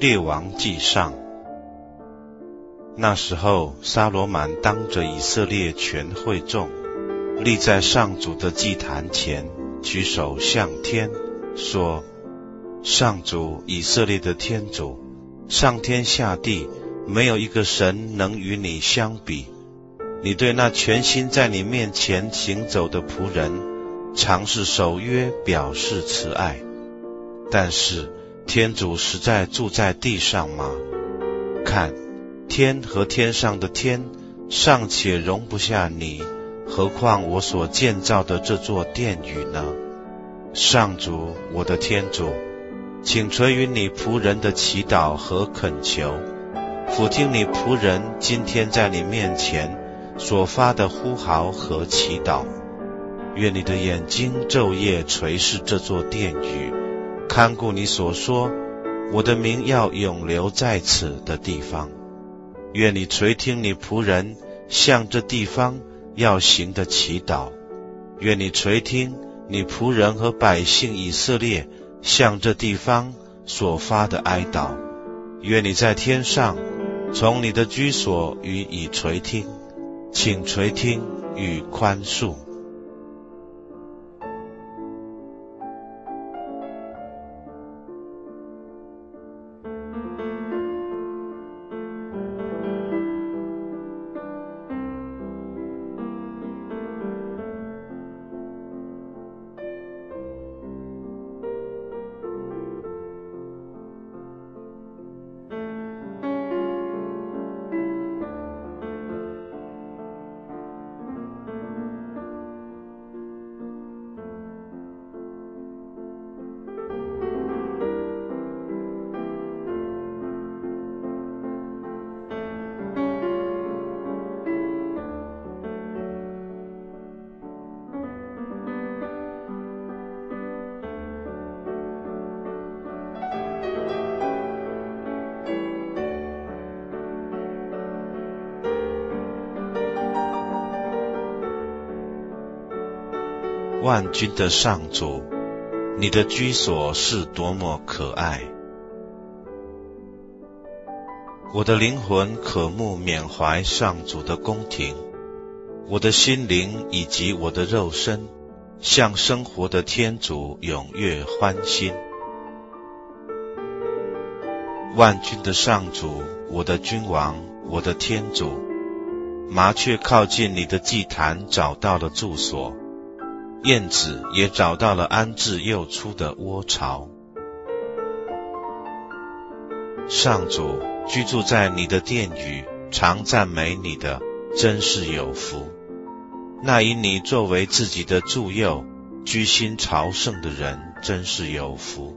列王纪上。那时候，撒罗满当着以色列全会众，立在上主的祭坛前，举手向天说：上主，以色列的天主，上天下地没有一个神能与你相比。你对那全心在你面前行走的仆人，常是守约，表示慈爱。但是天主实在住在地上吗？看，天和天上的天尚且容不下你，何况我所建造的这座殿宇呢？上主，我的天主，请垂允你仆人的祈祷和恳求，俯听你仆人今天在你面前所发的呼号和祈祷。愿你的眼睛昼夜垂视这座殿宇，看顾你所说我的名要永留在此的地方。愿你垂听你仆人向这地方要行的祈祷。愿你垂听你仆人和百姓以色列向这地方所发的哀悼。愿你在天上从你的居所予以垂听，请垂听与宽恕。万军的上主，你的居所是多么可爱！我的灵魂渴慕缅怀上主的宫廷，我的心灵以及我的肉身向生活的天主踊跃欢欣。万军的上主，我的君王，我的天主，麻雀靠近你的祭坛，找到了住所，燕子也找到了安置幼雏的窝巢。上主，居住在你的殿宇，常赞美你的，真是有福。那以你作为自己的助佑，居心朝圣的人，真是有福。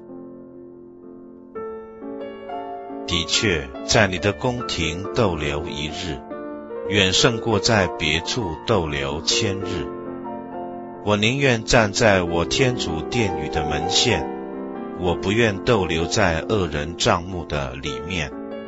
的确，在你的宫廷逗留一日，远胜过在别处逗留1000日。我宁愿站在我天主殿宇的门线，我不愿逗留在恶人帐幕的里面。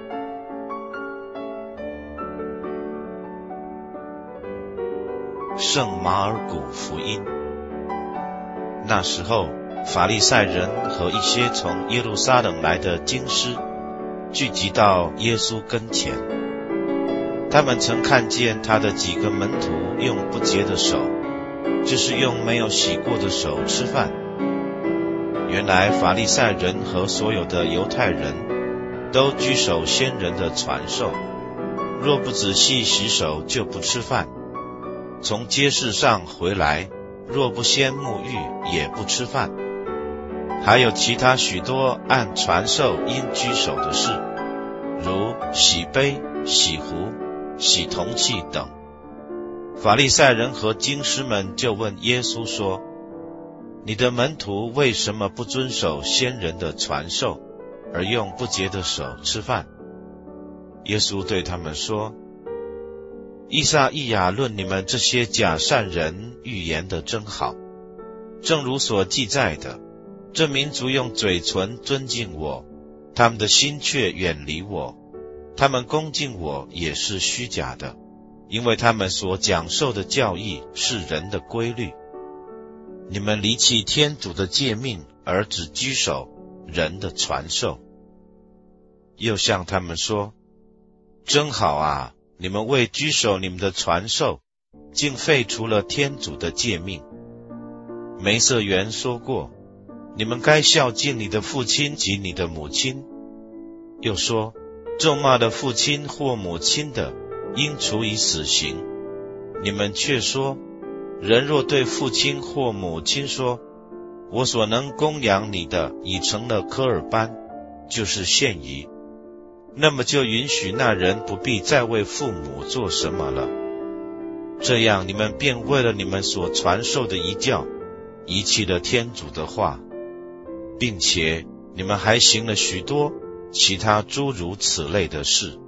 圣马尔谷福音。那时候，法利赛人和一些从耶路撒冷来的经师聚集到耶稣跟前。他们曾看见他的几个门徒用不洁的手，就是用没有洗过的手吃饭。原来法利赛人和所有的犹太人都居守先人的传授，若不仔细洗手就不吃饭。从街市上回来，若不先沐浴也不吃饭。还有其他许多按传授应居守的事，如洗杯、洗壶、洗铜器等。法利赛人和经师们就问耶稣说：你的门徒为什么不遵守先人的传授，而用不洁的手吃饭？耶稣对他们说：依撒意亚论你们这些假善人预言的真好，正如所记载的，这民族用嘴唇尊敬我，他们的心却远离我，他们恭敬我也是虚假的，因为他们所讲授的教义是人的规律。你们离弃天主的诫命，而只居守人的传授。 又向他们说：真好啊，你们为居守你们的传授，竟废除了天主的诫命。梅瑟原说过，你们该孝敬你的父亲及你的母亲。又说，咒骂的父亲或母亲的，应处以死刑。你们却说，人若对父亲或母亲说，我所能供养你的已成了科尔班，就是献仪，那么就允许那人不必再为父母做什么了。这样你们便为了你们所传授的遗教，遗弃了天主的话，并且你们还行了许多其他诸如此类的事。